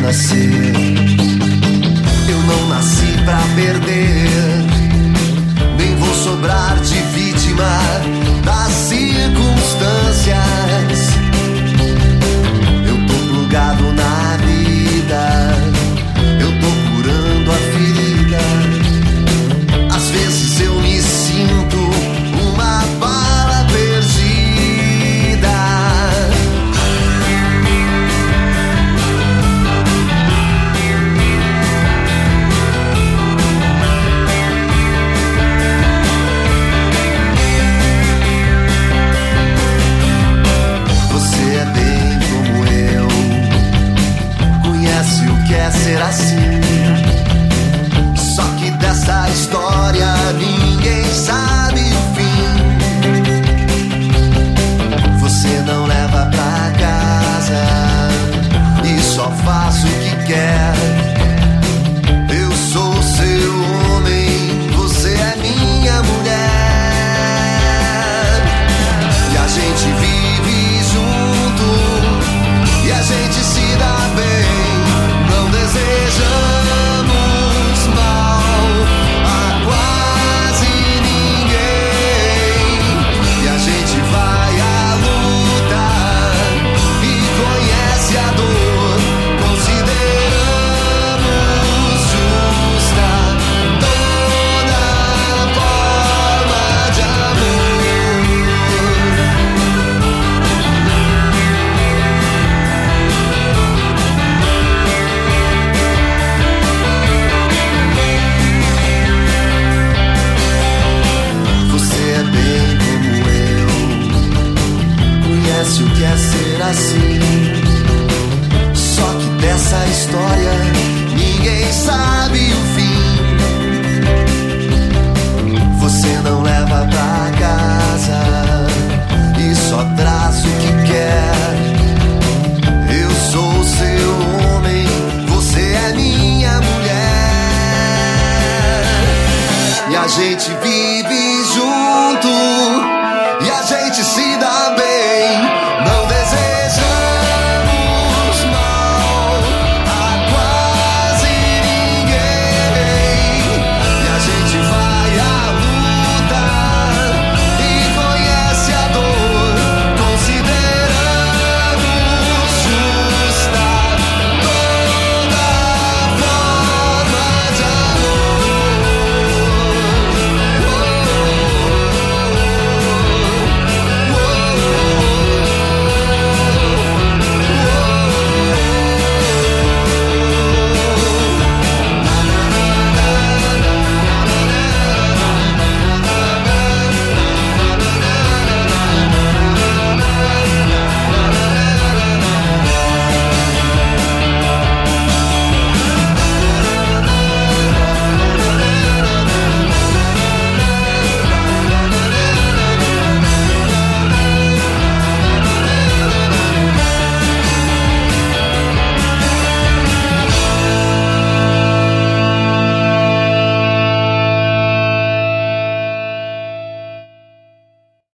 nascer. Eu não nasci pra perder, nem vou sobrar de vítima das circunstâncias. Eu tô plugado na vida, eu tô curando a ferida. Às vezes eu me sinto uma bala perdida. Você é bem como eu, conhece o que é ser assim. Só que dessa história ninguém sabe o fim. Você não leva pra casa e só faz o que quer. Eu sou seu homem, você é minha mulher. E a gente vive junto, e a gente se dá bem. Não desejamos mal a quase ninguém. E a gente vai à luta e conhece a dor. Consideramos justa toda forma de amor. Você é bem como eu, conhece o que é ser assim. Só que dessa história ninguém sabe o fim. Você não leva pra casa e só traz o que quer. Eu sou seu homem, você é minha mulher. E a gente vive